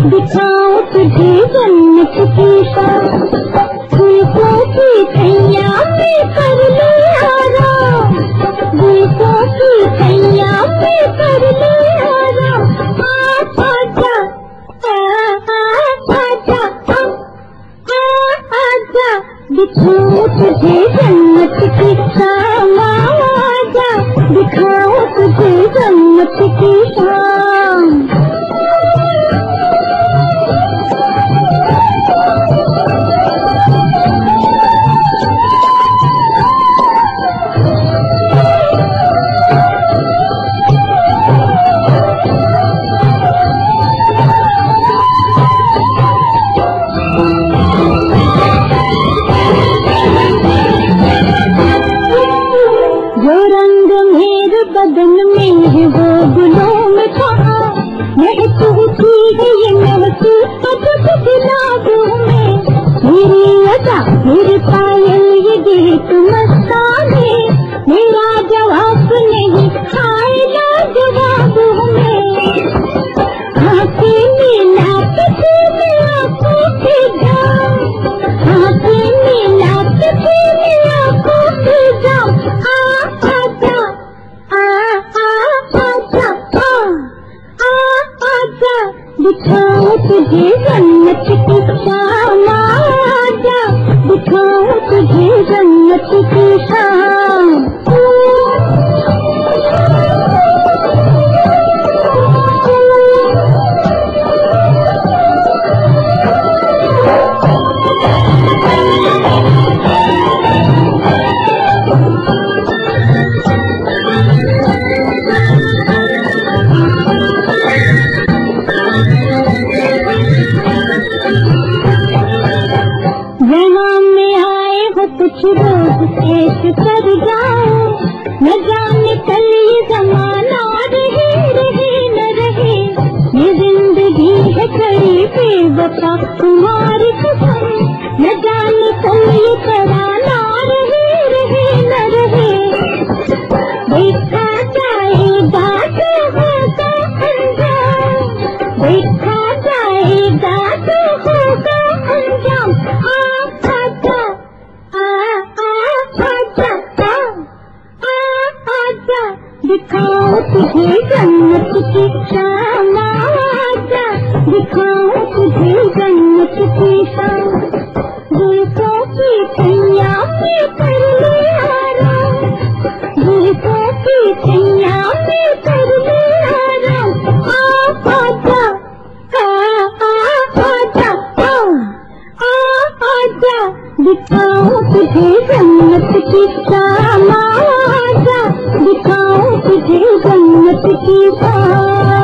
दिखाओ तुझे जन्नत की शाम, जुल्फों की छैया में कर ले आराम, जुल्फों की छैया में कर ले आराम। आजा आजा दिखाओ तुझे जन्नत की शाम, आजा दिखाओ तुझे जन्नत की शाम। बदन में है वो गुलों में कहा, महसूसी है ये महसूस अजब दिलागों में। मेरी अदा मेरे पायल ये गीत मस्ताने, मेरा जवाब नहीं आएगा जवाबों में। आंखें मिला तुझे मैं आंखों के जाम, आंखें मिला तुझे मैं आंखों के जाम। दिखाओ तुझे जन्नत की शाम, आजा दिखाओ तुझे जन्नत की शाम। कुछ रोज पेश कर जाओ, न जाने कल ये जमाना रहे न रहे। ये जिंदगी है खड़ी बेवफा तुम्हारी कसम, न जाने कल ये तराना रहे न रहे। देखा जाएगा तो होगा अंजाम, देखा जाएगा तो होगा अंजाम। दिखाओ तुझे जन्नत की शाम, आजा दिखाओ तुझे जन्नत की शाम। जुल्फों की छैया में कर ले आराम, जुल्फों की छैया में कर ले आराम। आजा आजा दिखाओ तुझे जन्नत की शाम, आजा दिखाओ तुझे जन्नत की शाम।